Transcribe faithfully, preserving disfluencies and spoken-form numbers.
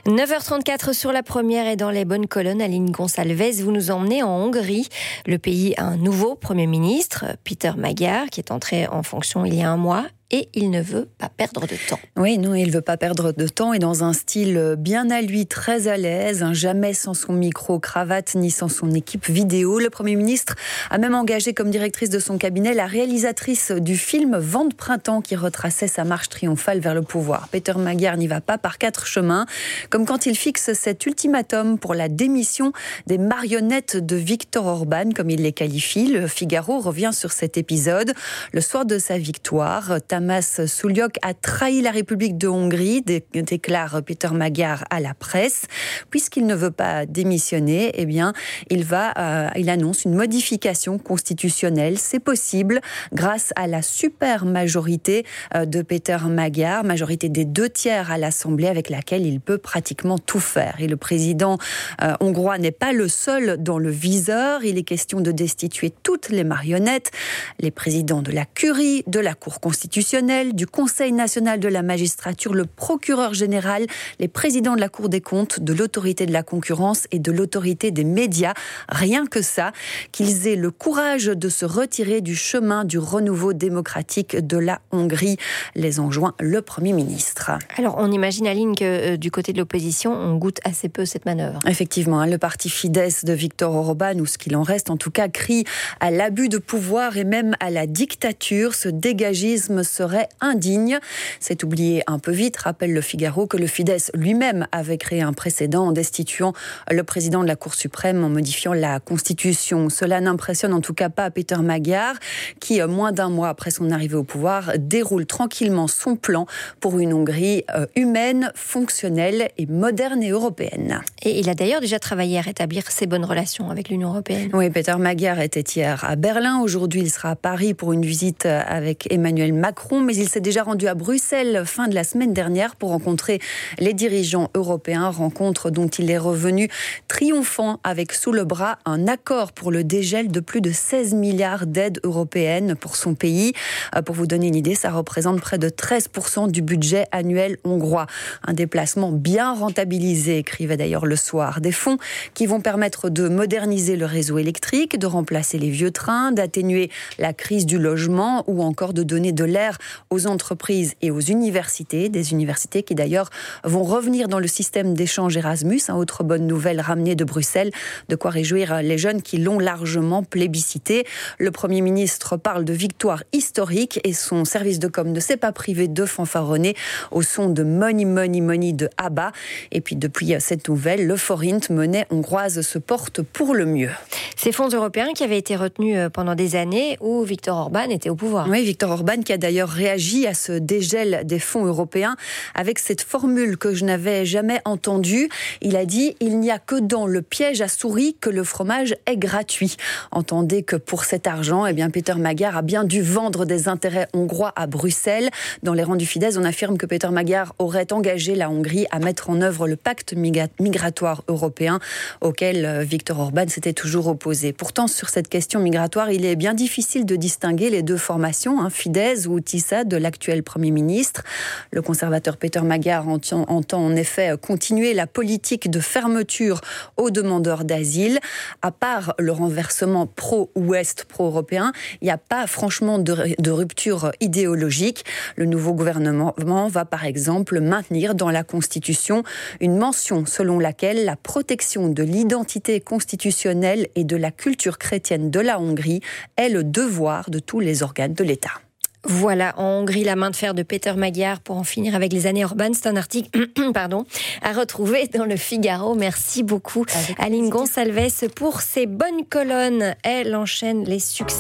neuf heures trente-quatre sur la première et dans les bonnes colonnes, Aline Gonçalves, vous nous emmenez en Hongrie. Le pays a un nouveau Premier ministre, Péter Magyar, qui est entré en fonction il y a un mois. Et il ne veut pas perdre de temps. Oui, non, il ne veut pas perdre de temps et dans un style bien à lui, très à l'aise, hein, jamais sans son micro-cravate ni sans son équipe vidéo. Le Premier ministre a même engagé comme directrice de son cabinet la réalisatrice du film Vent de printemps qui retraçait sa marche triomphale vers le pouvoir. Péter Magyar n'y va pas par quatre chemins, comme quand il fixe cet ultimatum pour la démission des marionnettes de Viktor Orban, comme il les qualifie. Le Figaro revient sur cet épisode. Le soir de sa victoire, Tamás Sullyok a trahi la République de Hongrie, déclare Péter Magyar à la presse. Puisqu'il ne veut pas démissionner, eh bien, il va, euh, il annonce une modification constitutionnelle. C'est possible grâce à la super majorité euh, de Péter Magyar, majorité des deux tiers à l'Assemblée avec laquelle il peut pratiquement tout faire. Et le président euh, hongrois n'est pas le seul dans le viseur. Il est question de destituer toutes les marionnettes, les présidents de la Curie, de la Cour constitutionnelle, du Conseil national de la magistrature, le procureur général, les présidents de la Cour des comptes, de l'autorité de la concurrence et de l'autorité des médias. Rien que ça, qu'ils aient le courage de se retirer du chemin du renouveau démocratique de la Hongrie, les enjoint le Premier ministre. Alors, on imagine, Aline, que euh, du côté de l'opposition, on goûte assez peu cette manœuvre. Effectivement, hein, le parti Fidesz de Viktor Orban, ou ce qu'il en reste en tout cas, crie à l'abus de pouvoir et même à la dictature. Ce dégagisme serait indigne. C'est oublié un peu vite, rappelle le Figaro, que le Fidesz lui-même avait créé un précédent en destituant le président de la Cour suprême en modifiant la Constitution. Cela n'impressionne en tout cas pas Péter Magyar, qui, moins d'un mois après son arrivée au pouvoir, déroule tranquillement son plan pour une Hongrie humaine, fonctionnelle et moderne et européenne. Et il a d'ailleurs déjà travaillé à rétablir ses bonnes relations avec l'Union européenne. Oui, Péter Magyar était hier à Berlin. Aujourd'hui, il sera à Paris pour une visite avec Emmanuel Macron, mais il s'est déjà rendu à Bruxelles fin de la semaine dernière pour rencontrer les dirigeants européens, rencontre dont il est revenu triomphant avec sous le bras un accord pour le dégel de plus de seize milliards d'aides européennes pour son pays. Pour vous donner une idée, ça représente près de treize pour cent du budget annuel hongrois. Un déplacement bien rentabilisé, écrivait d'ailleurs Le Soir. Des fonds qui vont permettre de moderniser le réseau électrique, de remplacer les vieux trains, d'atténuer la crise du logement ou encore de donner de l'air aux entreprises et aux universités, des universités qui d'ailleurs vont revenir dans le système d'échange Erasmus, un autre bonne nouvelle ramenée de Bruxelles, de quoi réjouir les jeunes qui l'ont largement plébiscité. Le Premier ministre parle de victoire historique et son service de com ne s'est pas privé de fanfaronner au son de Money Money Money de ABBA. Et puis depuis cette nouvelle, le forint, monnaie hongroise, se porte pour le mieux. Ces fonds européens qui avaient été retenus pendant des années où Viktor Orban était au pouvoir. Oui, Viktor Orban qui a d'ailleurs réagi à ce dégel des fonds européens avec cette formule que je n'avais jamais entendue. Il a dit « Il n'y a que dans le piège à souris que le fromage est gratuit ». Entendez que pour cet argent, eh bien, Péter Magyar a bien dû vendre des intérêts hongrois à Bruxelles. Dans les rangs du Fidesz, on affirme que Péter Magyar aurait engagé la Hongrie à mettre en œuvre le pacte migratoire européen auquel Viktor Orban s'était toujours opposé. Pourtant, sur cette question migratoire, il est bien difficile de distinguer les deux formations, hein, Fidesz ou Tisza, de l'actuel Premier ministre. Le conservateur Péter Magyar entend, entend en effet continuer la politique de fermeture aux demandeurs d'asile. À part le renversement pro-ouest, pro-européen, il n'y a pas franchement de, de rupture idéologique. Le nouveau gouvernement va par exemple maintenir dans la Constitution une mention selon laquelle la protection de l'identité constitutionnelle et de la culture chrétienne de la Hongrie est le devoir de tous les organes de l'État. Voilà, en Hongrie, la main de fer de Péter Magyar pour en finir avec les années Orban. C'est un article pardon, à retrouver dans le Figaro. Merci beaucoup, Aline Gonçalves, pour ces bonnes colonnes. Elle enchaîne les succès.